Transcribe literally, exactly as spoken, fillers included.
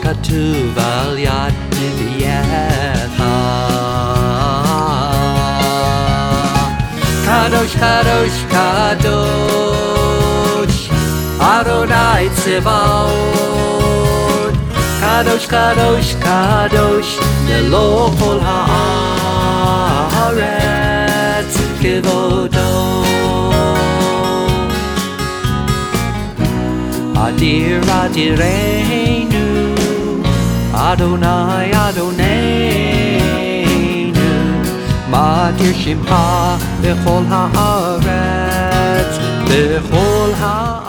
כתוב על יד נביאך. קדוש קדוש קדוש אדוני צבאות, קדוש קדוש קדוש מלוא כל הארץ כבודו. אדיר אדירנו אדוני אדוננו, מאדיר שמך בכל הארץ בכל הארץ.